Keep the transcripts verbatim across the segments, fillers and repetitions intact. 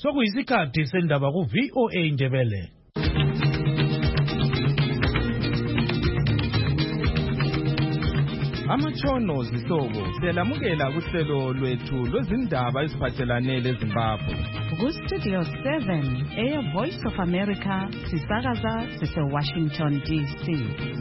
Sokuyisikhathi sendaba ku V O A Ndebele. Amatshono zihlobo selamukela kuhlelo lwethu lwezindaba eziphathelane leZimbabwe. Ku Studio seven, Air Voice of America, sisakaza sise Washington D C.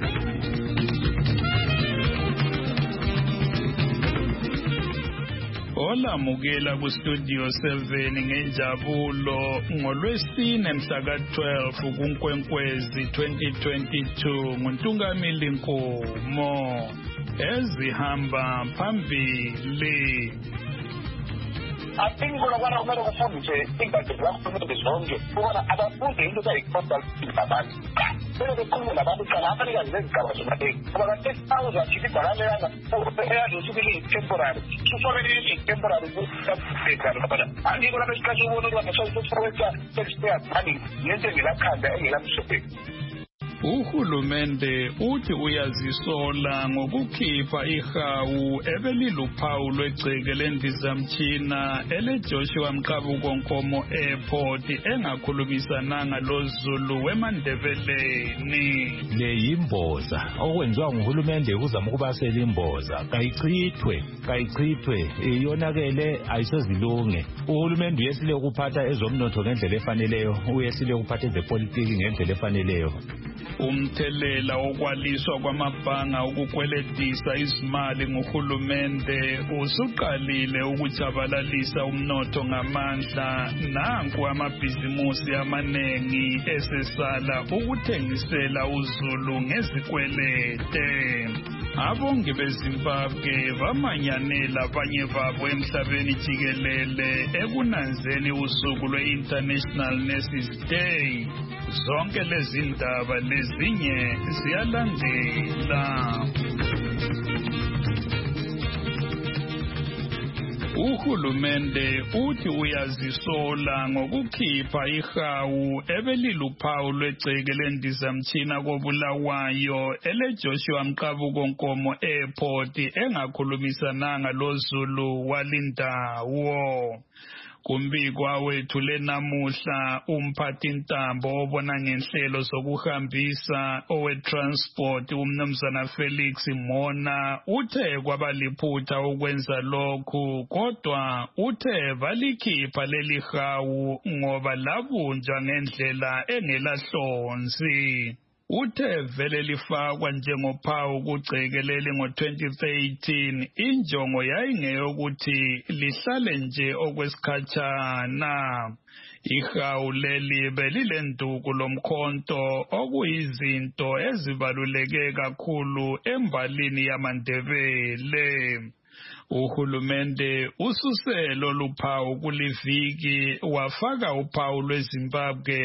Olamukela ku Studio seven ngenjabulo ngolwesine mhla ka twelve kuNkwenkwezi twenty twenty-two nguNtungamili Nkomo ezihamba phambili. Aphinde ukubona kumele kufundiswe inkatho zabafundi zonke ukubona abafundi into abayikhomba abantu. Bele bekhuluma nabantu xa afanele nezigaba zomatheki. Ngoba kade sawuza wachithi ibhalane yanga eyazi ukuthi temporary. Kufanele i temporary kusabheka lokho. Andiko lapho isikhathi ubona ukuthi basayifowetha expert ani yento engelakhanda engelamshophe. Uhulumende uthi uyazisola ngokukhipha ihawu ebeliluphawu lwegceke lendizamtshina eleJoshua Mqabuko Nkomo Airport engakhulumisananga loZulu weMandebeleni. Le yimboza okwenziwa nguhulumende ukuzama ukubasela imboza kayichithwe kayichithwe iyonakele ayisozilunge. Uhulumende uyesile ukuphatha ezomnotho ngendlela efaneleyo, uyesile ukuphatha ezepolitiki ngendlela efaneleyo. Umthelela wokwaliswa kwamabhanga ukukweletisa izimali nguhulumende usuqalile ukujabalalisa umnotho ngamandla. Nanku amabhizimusi amanengi esesala ukuthengisela uZulu ngezikwelete. Abongi beZimbabwe bamanyanela abanye babo emhlabeni jikelele ekunanzeni usuku lwe-International Nurses Day. Zonke lezi ndaba lezinye ziyalandela. Uhulumende uthi uyazisola ngokukhipha ihawu ebeliluphawu lwegceke lendizamtshina koBulawayo eleJoshua Mqabuko Nkomo Airport engakhulumisananga loZulu walindawo. Kumbikwa wethu lenamuhla umphathintambo obona ngenhlelo zokuhambisa owe-transport umnumzana Felix Mona uthe kwabaliphutha ukwenza lokhu, kodwa uthe balikhipha leli hawu ngoba labunjwa ngendlela engelahlonzi. Uthe vele lifakwa njengophawu kugceke leli ngo-twenty thirteen, injongo yayingeyokuthi lihlale nje okwesikhatshana. Ihawu leli belilenduku lomkhonto okuyizinto ezibaluleke kakhulu embalini yamaNdebele. Uhulumende ususelo luphawu kuliviki wafaka uphawu lweZimbabwe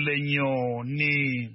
olulenyoni.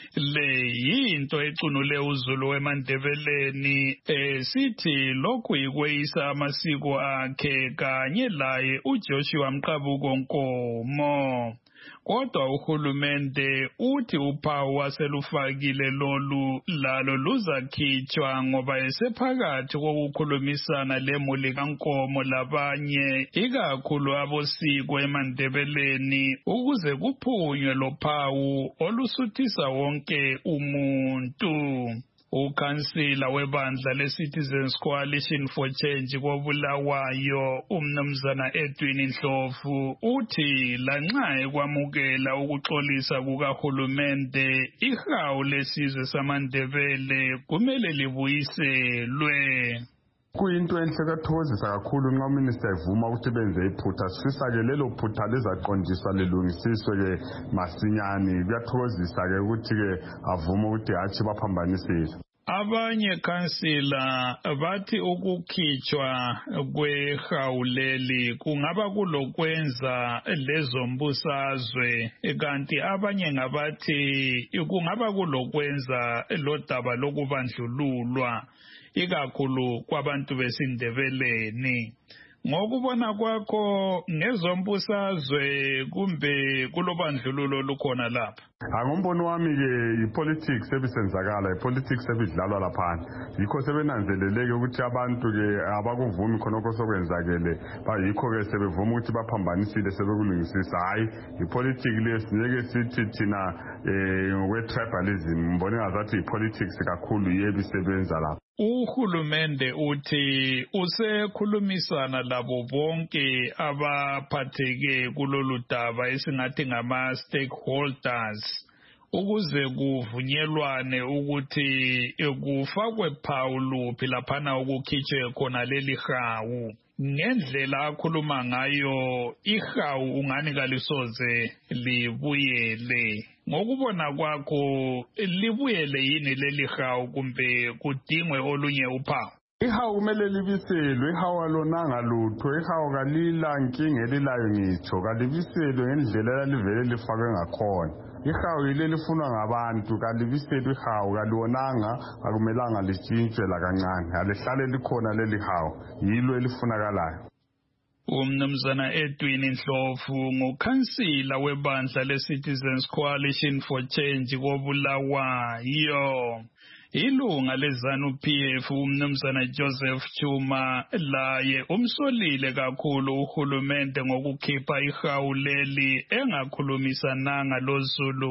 Le yinto ecunule uZulu weMandebeleni esithi lokhu yikweyisa amasiko akhe kanye laye uJoshua Mqabuko Nkomo. Kodwa uhulumende uthi uphawu waselufakile lolu lalo luzakhitshwa ngoba esephakathi kokukhulumisana lemuli kaNkomo labanye ikakhulu abosiko eMandebeleni ukuze kuphunywe lophawu olusuthisa wonke umuntu. Ukhansila webandla le-Citizens Coalition for Change koBulawayo umnumzana Edwin Ndlovu uthi lanxa ekwamukela ukuxolisa kukahulumende ihawu lesizwe samaNdebele kumele libuyiselwe. Kuyinto enhle kathokozisa kakhulu nxa uminister evuma ukuthi benze iphutha. Sifisa-ke lelo phutha lizaqondiswa lilungisiswe-ke masinyane. Kuyathokozisa-ke ukuthi-ke avume ukuthi hatshi baphambanisile. Abanye kansila bathi ukukhitshwa kwehawu leli kungaba kulokwenza lezombusazwe, kanti abanye ngabathi kungaba kulokwenza lodaba lokubandlululwa ikakhulu kwabantu besindebeleni. ngokubona kwakho ngezombusazwe kumbe kulobandlululo lukhona lapha? Angombono wami ke ipolitics ebisenzakala ipolitics ebidlalwa lapha yikho sebenanzeleleke ukuthi abantu ke abakuvumi khonoko sokwenzakele bayikho ke sebevuma ukuthi baphambanisile sebekulungisisa hayi ipolitics lesiyeke sithi thina eh we tribalism mbone ngazathi ipolitics kakhulu yebisebenza lapha. Uhulumende uthi usekhulumisana labo bonke abaphatheke kulolu daba esingathi ngama stakeholders ukuze kuvunyelwane ukuthi kufakwe phawulu philaphana ukukhitshwe khona leli hawu. Ngendlela akhuluma ngayo ihawu ungani kalisoze libuyele. Ngokubona kwakho libuyele yini leli hawu kumbe kudingwe olunye uphawu? Ihawu kumele libiselwe, ihawu alonanga lutho, ihawu kalila nkinga elilayo ngitsho, kalibiselwe ngendlela lalivele lifakwe ngakhona. Ihawu yile lifunwa ngabantu, kalibiselwe ihawu kalionanga, akumelanga litshintshwe la kancane. Alihlale likhona leli hawu, yilo elifunakalayo. Umnumzana Edwin Ndlovu ngukhansila webandla le-Citizens Coalition for Change koBulawayo. Ilunga leZANU-P F umnumzana Joseph Chuma laye umsolile kakhulu uhulumende ngokukhipha ihawu leli engakhulumisananga loZulu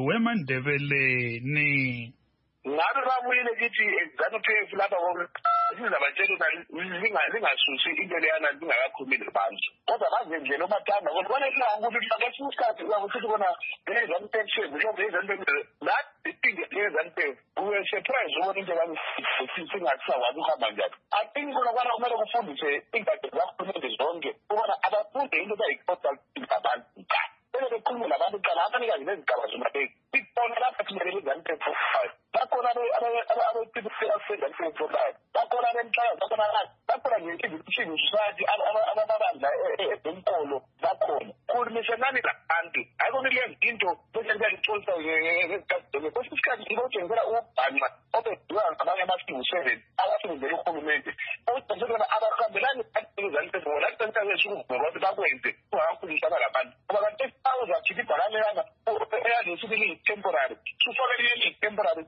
weMandebeleni. Ngabe babuyile kithi ZANU-P F lapha sizabatshela ukuthi lingasusi into leyana lingakakhulumeli abantu. Kodwa bazendlela omathanda kodwa kunehlanga ukuthi ngesinye isikhathi uyakuthi bona le-ZANU-P F mhlawumbe i-ZANU-P F that iphinde le-ZANU-P F we were surprised ubona into singasakwazi ukuhamba njani. I think kona kwana kumele kufundiswe ingadi zakhulumende zonke ukubona abafunde into abayiqoda abantu. Bele bekhulumela abantu kuqala abanikazi bezigaba zomatekisi. Ikona lapha kumele le-ZANU-P F bakhona abezanupf bakhona benhlaya bakhona bakhona nge-civil society abababandla ebenkolo bakhona khulumisanani labantu hayi konke leyo into bese liyalicholisa ngesikhathi kwesinye isikhathi ibotshengisela ukubhanqa obedula ngamanye ama-civil servant abasebenzela uhulumende obutshengisela abahambelani le-ZANU-P F bona kuqinisekisa ukuthi bakwenze kungakakhulisana labantu ngoba kanti awuzakhipha ibhakane lana eyazisithi liyi-temporary sufake liyi-temporary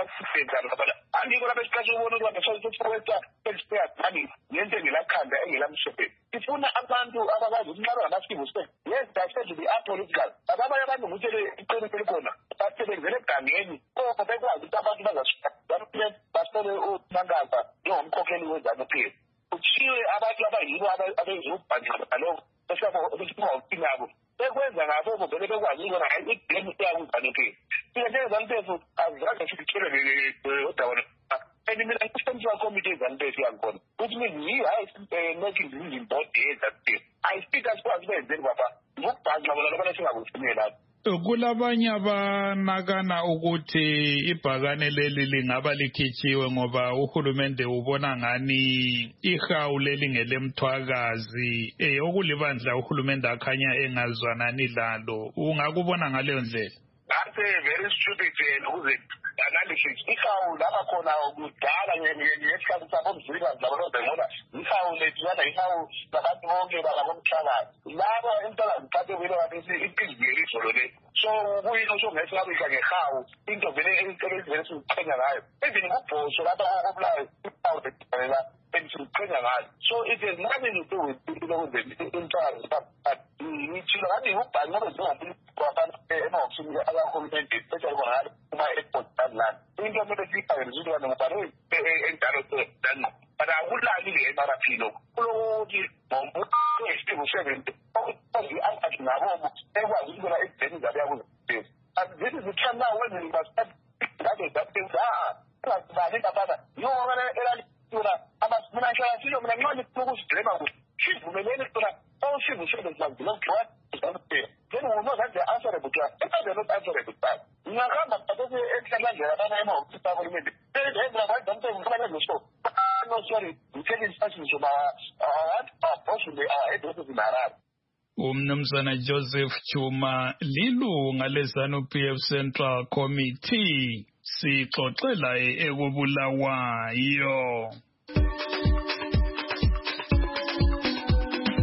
andiko lapha esikhathi ubona ukuthi bangesosoweta ngento engelakhanda engelamhlophe ifuna abantu abakwazi ukunqaba ngama-civil servant yes that's to be apolitical abanye abantu ngutshele iqiniso likhona basebenzele egangeni koko bekwazi ukuthi abantu bazasuka basele umangaza njengomkhokheli we-ZANU-P F kuthiwe abantu abayibo abezobhanjiswa ngalokho besingawuphini yabo bekwenza ngabo vele bekwazi ukubona hayi iblame iyaku-ZANU-P F sike nje-ZANU-P F azange sithele odabona and mina i-central committee ye-ZANU-P F yakhona which means yiyo hayi making the board ye-ZANU-P F ayisikho asikwazi benzeni baba ngokubhanqa bona labana singakuthumela kulabanye abanakana ukuthi ibhakane leli lingaba likhitshiwe ngoba uhulumende ubona ngani ihawu leli ngelemthwakazi eh okulibandla uhulumende akhanya engazwanani lalo ungakubona ngaleyo ndlela. That's a very stupid ukuze analysis ihawu lapha khona kudala ngesikhathi sabo mzilikazi labo bezengona ihawu lethu yana ihawu labantu bonke balabomhlakazi laba intakazi kade vele bathi iphizile izolo le so kuyini usongese labika ngehawu into vele entelezivele siziqhenya ngayo even kubhoso lapha okubulayo ihawu lethu ensiqhenya ngayo so it has nothing to do with people okwenze intakazi ngithilo ngathi ubhani ngoba zingaphili kwabantu emahofisini akahulumende especially bona kuma-airport adlani into emele siyifake nizilwane ngobani entalo dani but akulali le-M R P lokho kulokuthi ngomuntu seven i-antathi nabobo ekwazi ukubona ekudeni zabe yakuzipesi this is the time now when we must start that is that things ah ungazibali babana yona elaliula mina nhlala silo mina ngincane ukuziblema kuthi sivumelene sona all civil servants must belong to us then we will not have the answerable to us if they're not answerable to us ngingahamba bathathe enhlanhlandlela abana emahofisi kahulumende no sorry we take instructions from our our boss in the head office in Harare. Umnumzana Joseph Chuma lilunga le-ZANU-P F Central Committee sixoxela ekubulawayo.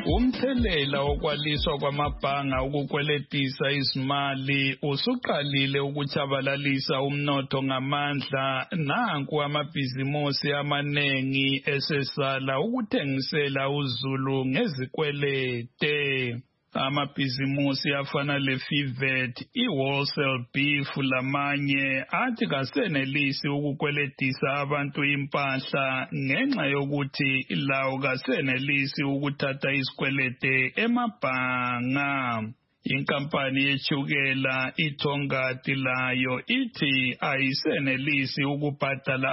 Umthelela wokwaliswa kwamabhanga ukukweletisa izimali usuqalile ukuchabalalisa umnotho ngamandla. Nanku amabhizimusi amanengi esesala ukuthengisela uzulu ngezikwelete. Amabhizimusi afana leFivet, iWholesale Beef lamanye athi kasenelisi ukukweletisa abantu impahla ngenxa yokuthi lawo kasenelisi ukuthatha isikwelete emabhanga. Inkampani yechukela iTongati layo ithi ayisenelisi ukubhadala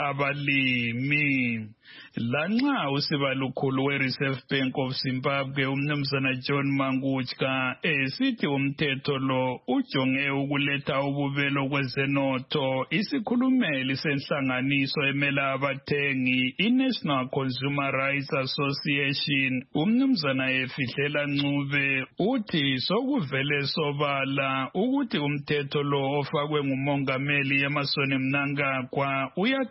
abalimi. Lanxa usibalukhulu we-Reserve Bank of Zimbabwe umnumzana John Mangutska esithi umthetho lo ujonge ukuletha ububelo kwezenotho, isikhulumeli senhlanganiso emela abathengi iNational Consumer Rights Association umnumzana Efihlela Ncube uthi sokuvele sobala ukuthi umthetho lo ofakwe ngumongameli Emmerson Mnangagwa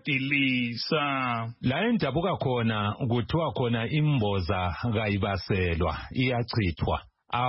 uyadilisa. La endabuka khona kuthiwa khona imboza kayibaselwa iyachithwa.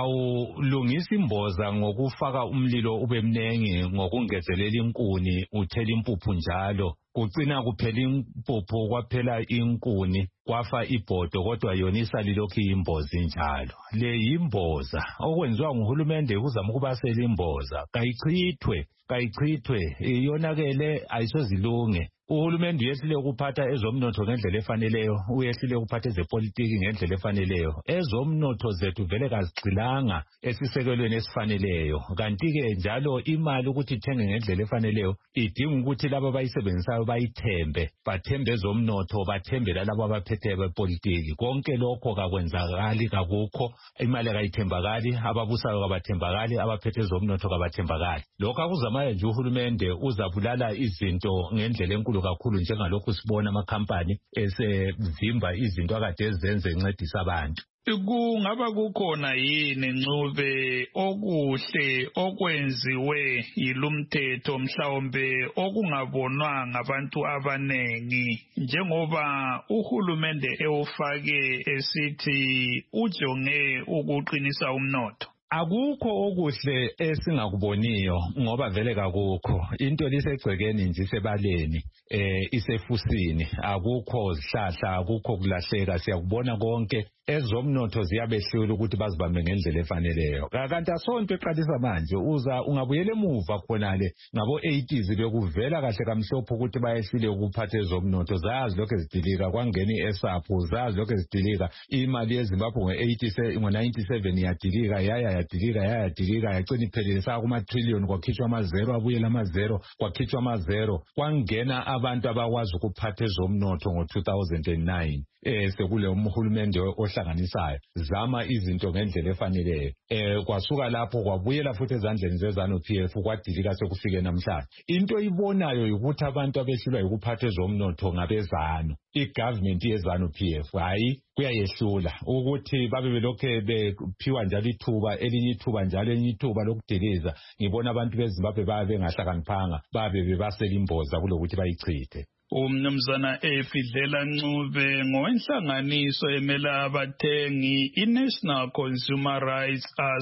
Awulungisa imboza ngokufaka umlilo ube mnengi ngokungezelela inkuni uthela impuphu njalo. Kucina kuphela impuphu kwaphela inkuni kwafa ibhodo kodwa yona isalilokhu imbozi njalo. Le imboza okwenziwa nguhulumende uzama ukubasela imboza kayichithwe kayichithwe iyonakele ayisozilunge. Uhulumende uyehlile ukuphatha ezomnotho ngendlela efaneleyo, uyehlile ukuphatha ezepolitiki ngendlela efaneleyo. Ezomnotho zethu vele kazigcilanga esisekelweni esifaneleyo. Kanti ke njalo imali ukuthi ithenge ngendlela efaneleyo idinga ukuthi labo abayisebenzisayo bayithembe, bathembe ezomnotho, bathembe labo abaphethe bepolitiki. Konke lokho kakwenzakali kakukho, imali kayithembakali, ababusayo kabathembakali, abaphethe ezomnotho kabathembakali. Lokho akuzamayo nje uhulumende uzabulala izinto ngendlela enkulu kakhulu njengalokhu sibona amakhampani esevimba izinto akade ezenze encedisa abantu. Kungaba kukhona yini Ncube okuhle okwenziwe yilumthetho mhlawumbe okungabonwa ngabantu abanengi njengoba uhulumende ewufake esithi ujonge ukuqinisa umnotho? Akukho okuhle esingakuboniyo ngoba vele kakukho. Into lisegcekeni nje sebaleni eh isefusini, akukho zihlahla, akukho kulahleka, siyakubona konke. Ezomnotho ziyabehlula ukuthi bazibambe ngendlela efaneleyo. Kanti asonto eqalisa manje uza ungabuyela emuva khonale ngabo eighties bekuvela kahle kamhlophe ukuthi bayehlile ukuphatha ezomnotho. Zazi lokho ezidilika kwangena iESAPO, zazi lokho ezidilika. Imali yeZimbabwe ngo-eighty ngo ninety-seven yadilika, yaya yadilika, yaya yadilika, yagcina iphelele sa kuma trillion, kwakhitshwa amazero abuyela amazero, kwakhitshwa amazero. Kwangena abantu abakwazi ukuphatha ezomnotho ngo two thousand nine. Eh sekule umhulumende ohlanganisayo zama izinto ngendlela efaneleyo. Eh kwasuka lapho kwabuyela futhi ezandleni zezanu P F kwadilika sekufike namhlanje. Into ibonayo ukuthi abantu abehlulwa ukuphatha ezomnotho ngabezanu, igovernment yezanu P F hayi kuyayehlula ukuthi babe belokhe bephiwa njalo ithuba elinye ithuba njalo elinye ithuba lokudiliza. Ngibona abantu beZimbabwe babe bengahlakaniphanga, babe bebasela imboza kulokuthi bayichithe. Umnumzana Efihlela Ncube ngowenhlanganiso emela abathengi iNational Consumer Rights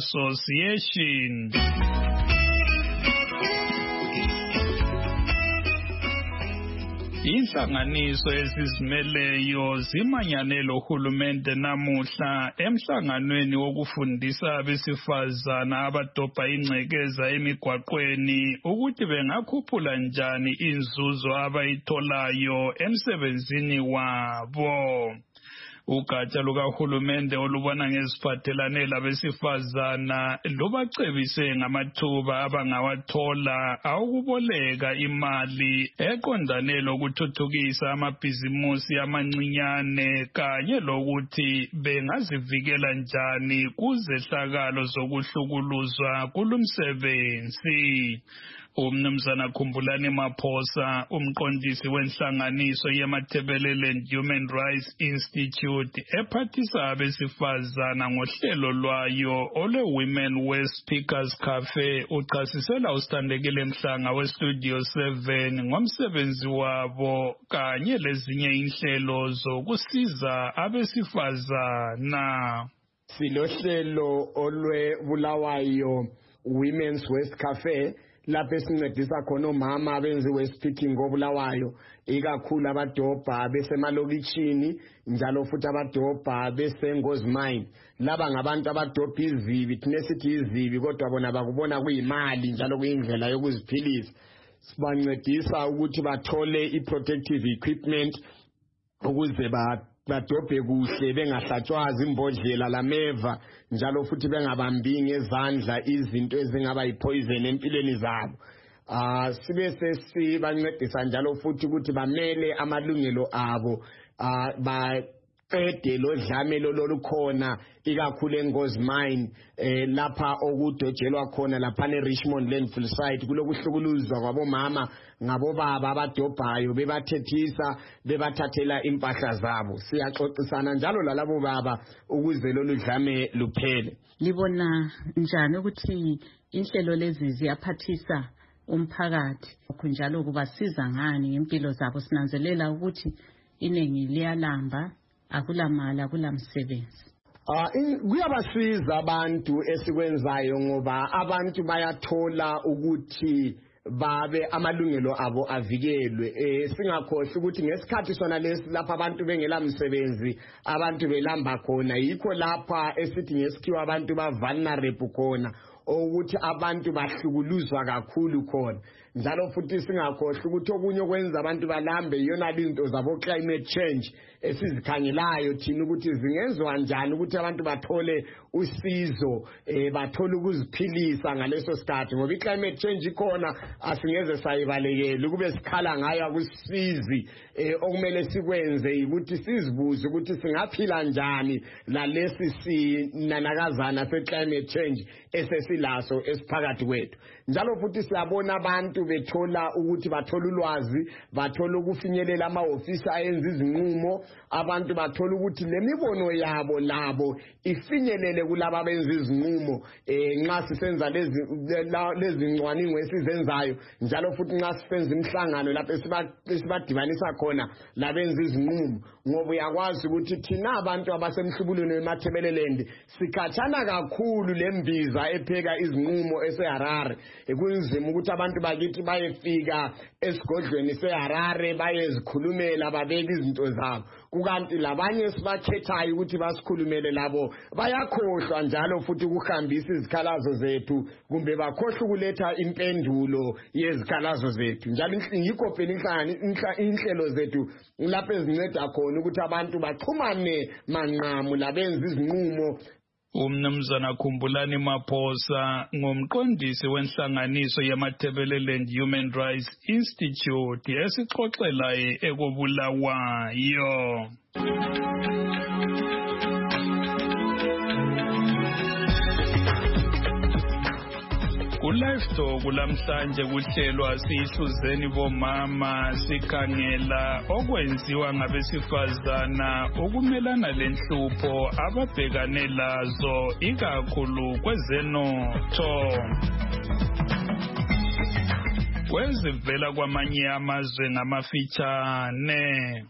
Association. Inhlanganiso ezizimeleyo zimanyane lohulumende namuhla emhlanganweni wokufundisa abesifazana abadobha ingcekeza emigwaqweni ukuthi bengakhuphula njani inzuzo abayitholayo emsebenzini wabo. Ugatsha lukahulumende olubona ngeziphathelane labesifazana lubacebise ngamathuba abangawathola awukuboleka imali eqondane lokuthuthukisa amabhizimusi amancinyane kanye lokuthi bengazivikela njani kuzehlakalo zokuhlukuluzwa kulumsebenzi. Umnumzana Khumbulani Maphosa, umqondisi wenhlanganiso yeMatabeleland Human Rights Institute ephathisa abesifazana ngohlelo lwayo ole Women Wear Speakers Cafe, uchasisela uStandekile Mhlanga weStudio seven ngomsebenzi wabo kanye lezinye inhlelo zokusiza abesifazana. silohlelo olwe Bulawayo Women's West Cafe lapho esincedisa khona omama abenzi West Picking ngobulawayo ikakhulu abadobha besemalokitshini njalo futhi abadobha besengozimine laba ngabantu abadobha izibi thina sithi izibi kodwa bona bakubona kuyimali njalo kuyindlela yokuziphilisa sibancedisa ukuthi bathole i-protective equipment ukuze ba badobhe kuhle bengahlatshwazi imbodlela lameva njalo futhi bengabambi ngezandla izinto ezingaba yipoison empilweni zabo. Ah sibe sesibancedisa njalo futhi ukuthi bamele amalungelo abo ah ba qede lo dlamelo lolukhona ikakhulu engozimine eh lapha okudojelwa khona lapha eRichmond Landfill site kulokuhlukuluzwa kwabomama ngabobaba abadobhayo bebathethisa bebathathela impahla zabo. Siyaxoxisana njalo lalabo baba ukuze lolu dlame luphele. Libona njani ukuthi inhlelo lezi ziyaphathisa umphakathi kunjalo kubasiza ngani ngempilo zabo? Sinanzelela ukuthi iningi liyalamba akulamali akulamsebenzi. Ah kuyabasiza abantu esikwenzayo ngoba abantu bayathola ukuthi babe amalungelo abo avikelwe. Eh singakhohle ukuthi ngesikhathi sona lesi lapha abantu bengela msebenzi abantu belamba khona yikho lapha esithi ngesikhiwa abantu ba vulnerable khona ukuthi abantu bahlukuluzwa kakhulu khona njalo futhi singakhohle ukuthi okunye okwenza abantu balambe yona into zabo climate change esizikhangelayo thina ukuthi zingenzwa njani ukuthi abantu bathole usizo eh bathole ukuziphilisa ngaleso sikhathi ngoba i-climate change ikhona asingeze sayibalekele kube sikhala ngayo akusizi eh okumele sikwenze ukuthi sizibuze ukuthi singaphila njani lalesi sinanakazana se-climate change esesilaso esiphakathi kwethu njalo futhi siyabona abantu bethola ukuthi bathola ulwazi bathola ukufinyelela amahhovisi ayenza izinqumo abantu bathola ukuthi lemibono yabo labo ifinyelele kulabo abenza izinqumo eh nxa sisenza lezi lezi ncwaningo esizenzayo njalo futhi nxa sisenza imhlangano lapho esibadibanisa khona labenza izinqumo ngoba uyakwazi ukuthi thina abantu abasemhlubulweni weMathebeleland sikhatshana kakhulu lembiza epheka izinqumo eseHarare ekunzima ukuthi abantu bakithi bayefika esigodlweni seHarare bayezikhulumela babeka izinto zabo kukanti labanye sibakhethayo ukuthi basikhulumele labo bayakhohlwa njalo futhi ukuhambisa izikhalazo zethu kumbe bakhohlwa ukuletha impendulo yezikhalazo zethu njalo yikho phela inhlelo zethu lapho ezinceda khona ukuthi abantu baxhumane manqamu labenza izinqumo. Umnumzana Khumbulani Maphosa ngomqondisi wenhlanganiso yeMathebeleland Human Rights Institute esixoxela ekobulawayo. Kulivestock kulamhlanje kuhlelwa sihluzeni bomama sikhangela okwenziwa ngabesifazana ukumelana lenhlupho ababhekane lazo ikakhulu kwezenotho. Kwezivela kwamanye amazwe ngamafitshane.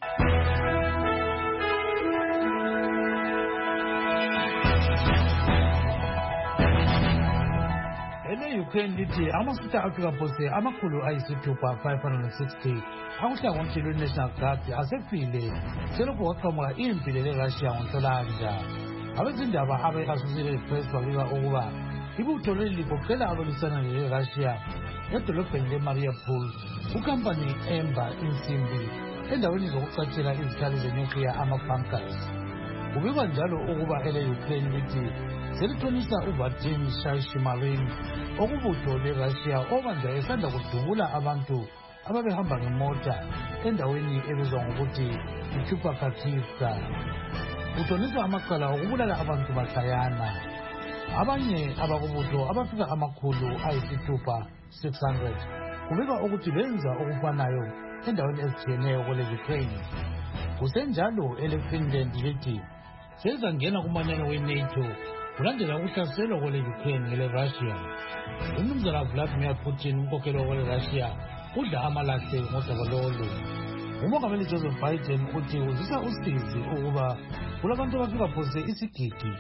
Ukraine lithi amasutha Africa Force amakhulu ayisithupha five hundred sixty akuhlangothi lwe-National Guard asefile selokhu kwaqhamuka impi le-Russia ngoNhlolanja. Abezindaba abe-Associated Press babika ukuba ibutho leli ligoqela abalwisana le-Russia edolobheni le-Mariupol kukampani emba insimbi endaweni zokucatshela izikhali zenuclear ama-bunkers. Kubikwa njalo ukuba ele-Ukraine lithi selithonisa uVadim Shayishimarin okubutho le-Russia obanja esanda kudubula abantu ababehamba ngemota endaweni ebizwa ngokuthi iChupakakivka. Kutoniswa amaqala okubulala abantu batshayana. Abanye abakubutho abafika amakhulu ayisithupha six hundred kubikwa ukuthi benza okufanayo endaweni ezitshiyeneyo kwele-Ukraine. Kusenjalo ele-Finland lithi sezangena kumanyano we-NATO kulandela ukuhlaselwa kwele-Ukraine ngele-Russia. Umnumzana Vladimir Putin umkhokheli kwele-Russia udla amalahle ngodaba lolu. Umongameli Joseph Biden uthi uzisa usizi ukuba kulabantu abafika phose isigidi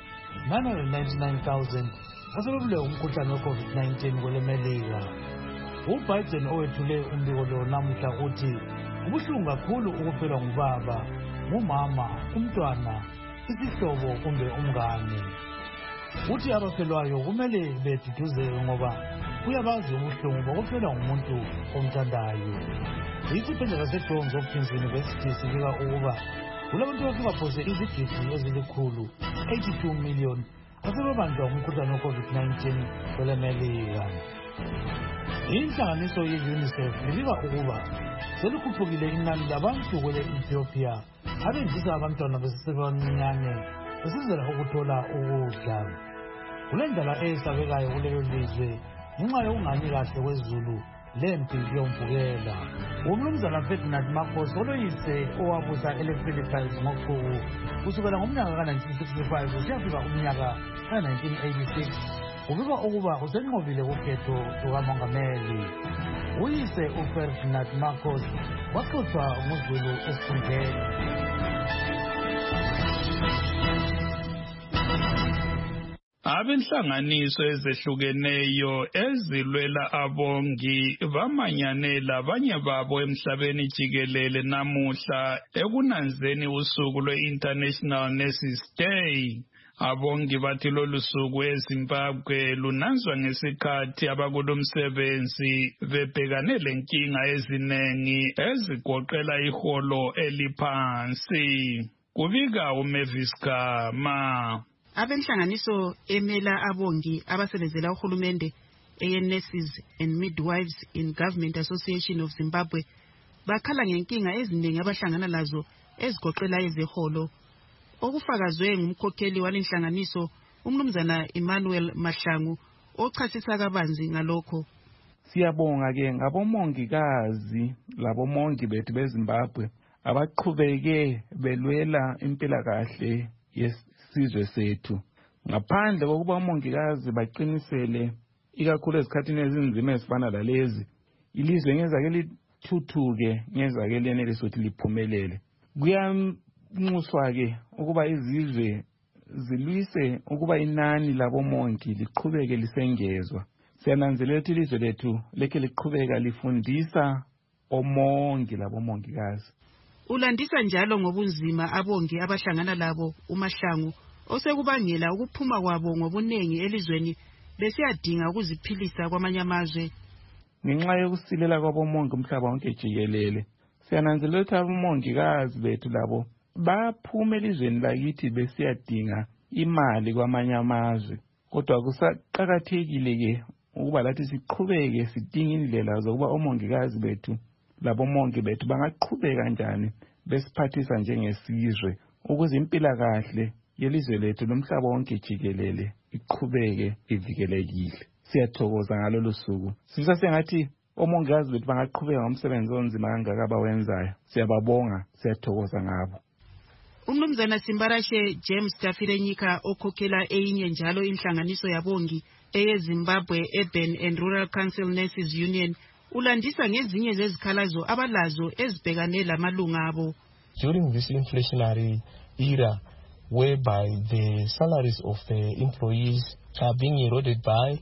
nine hundred ninety-nine thousand asebebule umkhuhlane we-covid nineteen kwele Melika. UBiden owethule umbiko lo namuhla uthi ubuhlungu kakhulu ukufelwa ngubaba, ngumama, umntwana, isihlobo kumbe umngane. Uthi abafelwayo kumele beduduzeke ngoba uyabazi ubuhlungu bokufelwa ngumuntu omthandayo. Isibhedlela seJohns Hopkins University sibika ukuba kulabantu abafika phose izigidi ezilikhulu eighty-two million asebebanjwa umkhuhlane we-covid nineteen kwele Melika. Inhlanganiso ye-UNICEF ibika ukuba selikhuphukile inani labantu kwele Ethiopia abenzisa abantwana besesebancinyane besizela ukuthola ukudla. Kule ndlela eyesabekayo kulelo lizwe ngenxa yokungani kahle kwezulu lempi yomvukela. Umnumzana Ferdinand Marcos oloyise owabusa ele-Philippines ngoqhubu kusukela ngomnyaka ka-nineteen sixty-five usiyafika umnyaka ka-nineteen eighty-six kubikwa ukuba usenqobile kukhetho lukamongameli. Uyise uFerdinand Marcos waxoshwa nguZulu esikhundleni. Abenhlanganiso ezehlukeneyo ezilwela abongi bamanyane labanye babo emhlabeni jikelele namuhla ekunanzeni usuku lwe-International Nurses Day. Abongi bathi lolu suku eZimbabwe lunanzwa ngesikhathi abakulomsebenzi bebhekane lenkinga eziningi ezigoqela iholo eliphansi. Kubika uMavis Gama. Abenhlanganiso emela abongi abasebenzela uhulumende e-Nurses and Midwives in Government Association of Zimbabwe bakhala ngenkinga eziningi abahlangana lazo ezigoqela ezeholo. Okufakazwe ngumkhokheli walenhlanganiso umnumzana Emmanuel Mahlangu ochasisa kabanzi ngalokho. Siyabonga ke ngabomongikazi labomongi bethu beZimbabwe abaqhubeke belwela impilakahle yesizwe sethu. Ngaphandle kokuba omongikazi baqinisele ikakhulu ezikhathini ezinzima ezifana lalezi, ilizwe ngezake lithuthuke, ngezake lenelise ukuthi liphumelele. Kuyanxuswa ke ukuba izizwe zilwise ukuba inani labomongi liqhubeke lisengezwa. Siyananzelela ukuthi ilizwe lethu leke liqhubeka lifundisa omongi labomongikazi. Ulandisa njalo ngobunzima abongi abahlangana labo uMahlangu osekubangela ukuphuma kwabo ngobunengi elizweni besiyadinga ukuziphilisa kwamanye amazwe. Ngenxa yokusilela kwabomongi umhlaba wonke jikelele, siyananzelela ukuthi abomongikazi bethu labo baphuma elizweni lakithi besiyadinga imali kwamanye amazwe. Kodwa kusaqakathekile ke ukuba lathi siqhubeke sidinga indlela zokuba omongikazi bethu labomongi bethu bangaqhubeka kanjani besiphathisa njengesizwe ukuze impilakahle yelizwe lethu lomhlaba wonke jikelele iqhubeke ivikelekile. Siyathokoza ngalolu suku. Sisasengathi omongikazi bethu bangaqhubeka ngomsebenzi onzima kangaka abawenzayo. Siyababonga, siyathokoza ngabo. Umnumzana Simbarashe James Tafirenyika okhokhela eyinye njalo inhlanganiso yabongi eyeZimbabwe Urban and Rural Council Nurses Union ulandisa ngezinye zezikhalazo abalazo ezibhekane lamalunga abo. During this inflationary era whereby the salaries of the employees are being eroded by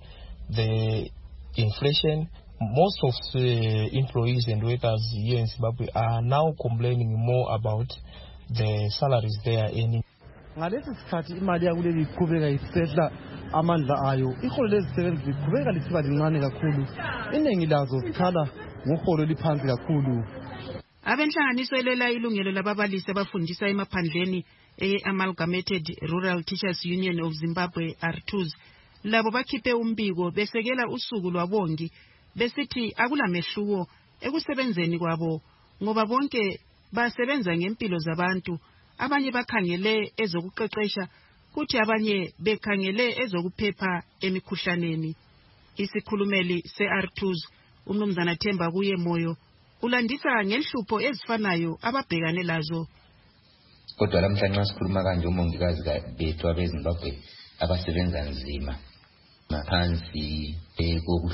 the inflation, most of the employees and workers here in Zimbabwe are now complaining more about the salaries they are earning. Ngalesi sikhathi imali yakuleli iqhubeka isehla amandla ayo, iholo lezisebenzi liqhubeka lisiba lincane kakhulu, iningi lazo zikhala ngoholo liphansi kakhulu. Abenhlanganiso elela ilungelo lababalisi abafundisa emaphandleni e-Amalgamated Rural Teachers Union of Zimbabwe R two S labo bakhiphe umbiko besekela usuku lwabongi besithi akulamehluko ekusebenzeni kwabo ngoba bonke basebenza ngempilo zabantu, abanye bakhangele ezokuqeqesha kuthi abanye bekhangele ezokuphepha emikhuhlaneni. Isikhulumeli se-R two S umnumzana Themba kuye Moyo ulandisa ngenhlupho ezifanayo ababhekane lazo. Kodwa lamhlanje nxa sikhuluma kanje omongikazi bethu abeZimbabwe abasebenza nzima ngaphansi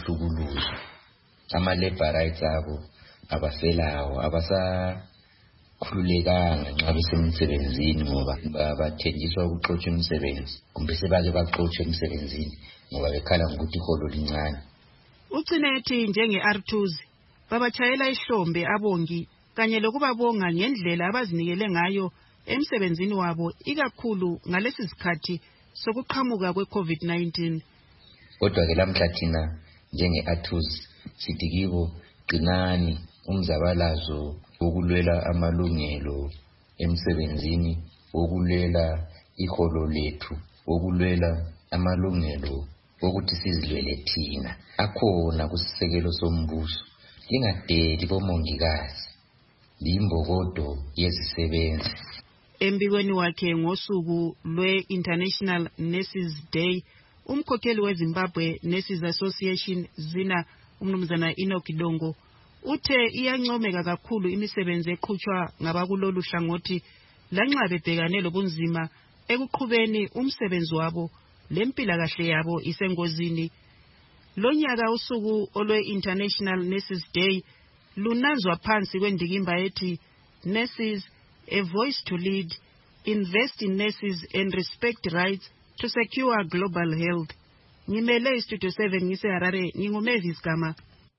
kokuhlukuluzwa, ama-labor rights abo abaselawo, abasa khululekanga nxa besemsebenzini ngoba bathenjiswa ukuxotshwa umsebenzi kumbe sebake baxotshwe emsebenzini ngoba bekhala ngokuthi iholo lincane. Ucinethi njenge-R twos babatshayela ihlombe abongi kanye lokubabonga ngendlela abazinikele ngayo emsebenzini wabo ikakhulu ngalesi sikhathi sokuqhamuka kwe-COVID nineteen. Kodwa ke lamhla thina njenge-R twos sithi kibo qinani umzabalazo wokulwela amalungelo emsebenzini, wokulwela iholo lethu, wokulwela amalungelo ukuthi sizilwele thina akhona kusisekelo sombuso. Lingadeli bomongikazi, limbokodo yezisebenzi. Embikweni wakhe ngosuku lwe-International Nurses Day, umkhokheli weZimbabwe Nurses Association Zina umnumzana Enoch Dongo uthe iyancomeka kakhulu imisebenzi eqhutshwa ngabakulolu hlangothi lanxa bebhekane lobunzima ekuqhubeni umsebenzi wabo lempilakahle yabo isengozini. Lonyaka usuku olwe-International Nurses Day lunanzwa phansi kwendikimba ethi Nurses, a voice to lead, invest in nurses and respect rights to secure global health. Ngimele istudio seven ngise Harare, nginguMavis Gama.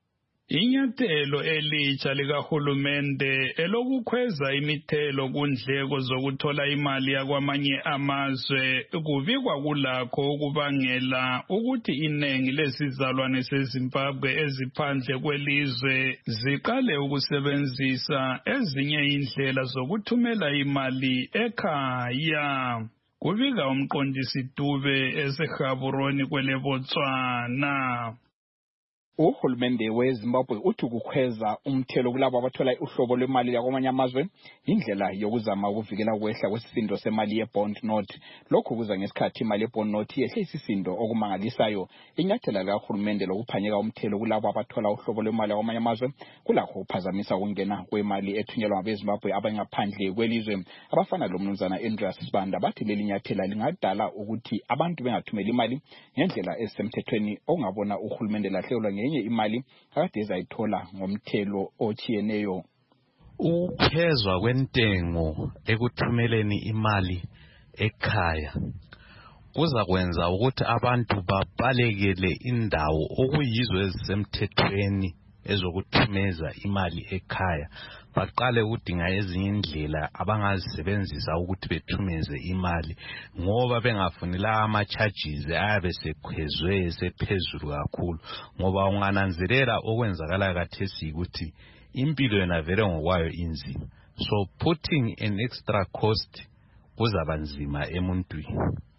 Inyathelo elitsha likahulumende elokukhweza imithelo kundleko zokuthola imali yakwamanye amazwe kubikwa kulakho ukubangela ukuthi inengi lesizalwane seZimbabwe eziphandle kwelizwe ziqale ukusebenzisa ezinye indlela zokuthumela imali ekhaya. Kubika umqondisi Dube eseGaborone kwele Botswana. Uhulumende weZimbabwe uthi ukukhweza umthelo kulabo abathola uhlobo lwemali yakwamanye amazwe indlela yokuzama ukuvikela ukwehla kwesisindo semali ye-bond note. Lokhu kuza ngesikhathi imali ye-bond note yehle isisindo okumangalisayo. Inyathela likahulumende lokuphanyeka umthelo kulabo abathola uhlobo lwemali yakwamanye amazwe kulakho kuphazamisa ukungena kwemali ethunyelwa ngabeZimbabwe abangaphandle kwelizwe. Abafana lomnumzana Andreas Sibanda bathi leli nyathela lingadala ukuthi abantu bengathumela imali ngendlela esemthethweni ongabona uhulumende lahlelwa ngenye imali akade ezayithola ngomthelo ochiyeneyo. Ukuphezwa kwentengo ekuthumeleni imali ekhaya kuza kwenza ukuthi abantu babalekele indawo okuyizo ezisemthethweni ezokuthumeza imali ekhaya, baqale ukudinga ezinye indlela abangazisebenzisa ukuthi bethumeze imali ngoba bengafunela ama charges ayabe sekhwezwe sephezulu kakhulu. Ngoba ungananzelela okwenzakala kathesi ukuthi impilo yona vele ngokwayo inzima, so putting an extra cost kuzaba nzima emuntwini.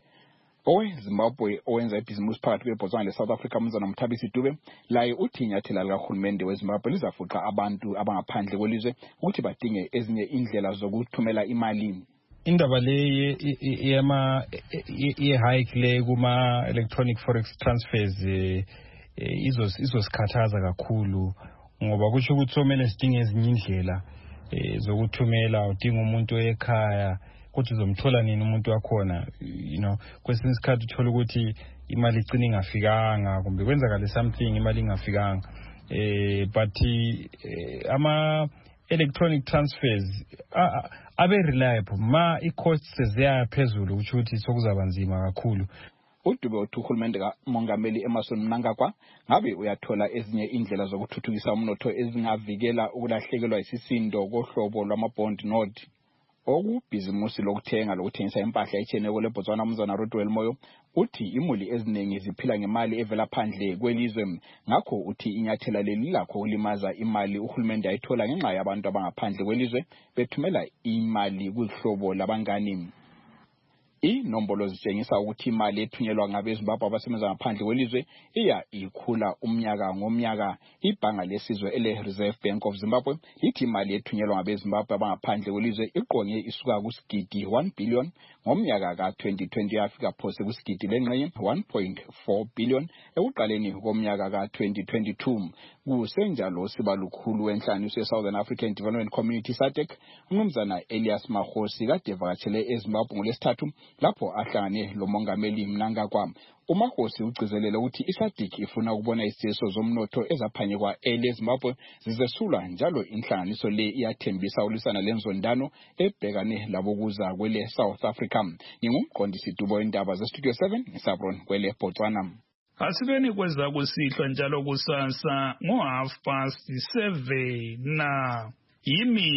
OweZimbabwe owenza ibhizimusi phakathi kweBotswana leSouth Africa umnumzana Mthabisi Dube laye uthi inyathela likahulumende weZimbabwe lizafuqa abantu abangaphandle kwelizwe ukuthi badinge ezinye indlela zokuthumela imali. Indaba le yema ye-hike le kuma electronic forex transfers izosikhathaza kakhulu ngoba kusho ukuthi somele sidinge ezinye indlela zokuthumela, udinga umuntu ekhaya ukuthi uzomthola nini umuntu wakhona, you know, kwesinye isikhathi uthola ukuthi imali igcina ingafikanga kumbe kwenzakala something imali ingafikanga. Eh but ama electronic transfers abe reliable ma i-costs seziya phezulu ukuthi sokuzaba nzima kakhulu. uDube uthi uhulumende kaMongameli Emmerson Mnangagwa ngabe uyathola ezinye indlela zokuthuthukisa umnotho ezingavikela ukulahlekelwa isisindo kohlobo lwama-bond note. Okubhizimusi lokuthenga lokuthengisa impahla etshiyeneyo leBotswana umnumzana Rodwell Moyo uthi imuli eziningi ziphila ngemali evela phandle kwelizwe, ngakho uthi inyathela leli lakho ulimaza imali uhulumende ayithola ngenxa yabantu abangaphandle kwelizwe bethumela imali kuhlobo labangani. Inombolo zitshengisa ukuthi imali ethunyelwa ngabeZimbabwe abasebenza ngaphandle kwelizwe iya ikhula umnyaka ngomnyaka. Ibhanga lesizwe ele Reserve Bank of Zimbabwe lithi imali ethunyelwa ngabeZimbabwe abangaphandle kwelizwe iqonge isuka kusigidi one billion ngomnyaka ka twenty twenty yafika phose kusigidi lengxenye one point four billion ekuqaleni komnyaka ka twenty twenty-two. Kusenjalo sibalukhulu wenhlaniso ye-Southern African Development Community SADC umnumzana Elias Mahosi kade vakatshele eZimbabwe ngolesithathu lapho ahlangane lo mongameli Mnangagwa. uMahosi ugcizelela ukuthi iSADC ifuna ukubona isiso zomnotho ezaphanyekwa eleZimbabwe zizesulwa, njalo inhlanganiso le iyathembisa ulisana lenzondano ebhekane labokuza kwele South Africa. Ngingumqondisi Dubo indaba ze-Studio seven ngisabron kwele Botswana. Asibeni kweza kusihlwa njalo kusasa ngo half past seven na yimi